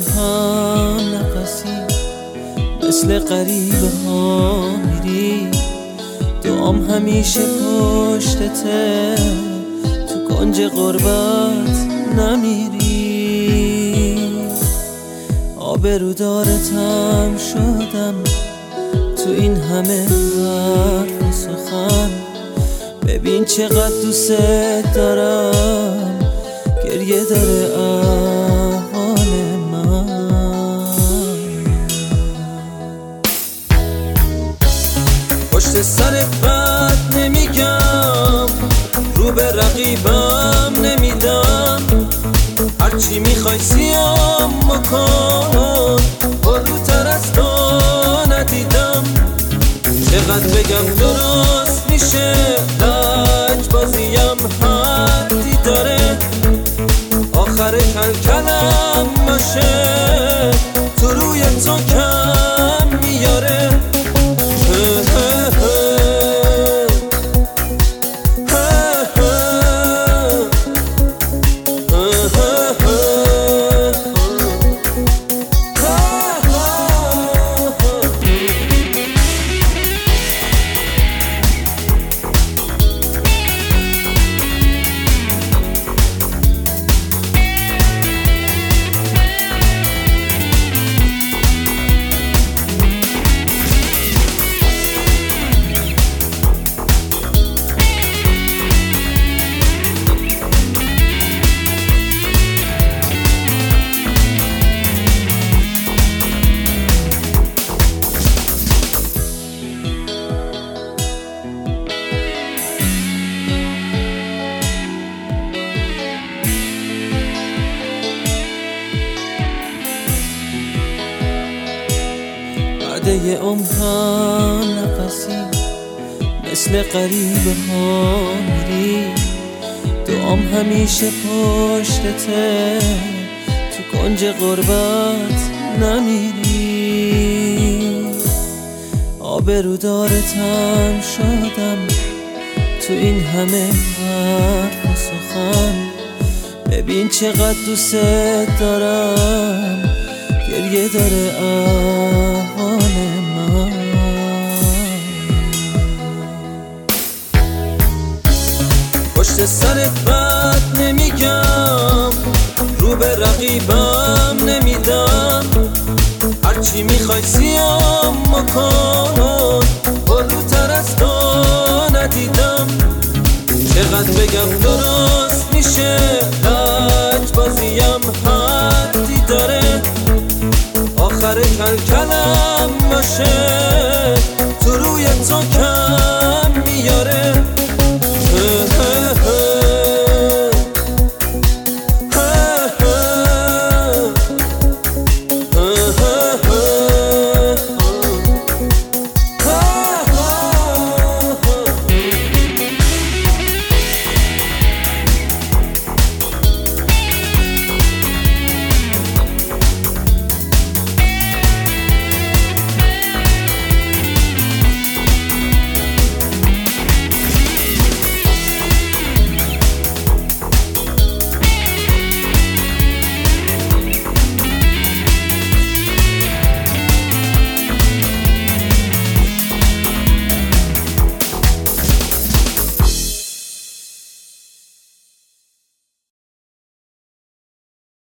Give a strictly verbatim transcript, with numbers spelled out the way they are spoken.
ها نفسی مثل غریبه ها میری، دعام همیشه پشتته، تو کنج غربت نمیری. آبرودارتم شدم تو این همه حرف و سخن، ببین چقدر دوست دارم، گریه داره احوال من. پشت سرت بد نمیگم، رو به رقیبم نمیدم، هرچی میخوای سیام مکن، پروتر از تو ندیدم. چقدر بگم درست میشه، لج بازیم حدی داره، آخر کل کلم باشه، تو روی تو کم میاره. یه عمرها نفسی مثل غریبه ها میری، دعام همیشه پشتته، تو کنج غربت نمیری. آبرودارتم شدم تو این همه حرف و سخن، ببین چقدر دوست دارم، گریه داره احوال من. پشت سرت بد نمیگم، رو به رقیبم نمیدم، هرچی میخوای سیام مکن، پروتر از تو ندیدم. چقدر بگم درست میشه، لج بازیم حدی داره، آخر کل کلم باشه، تو روی تو کم میاره.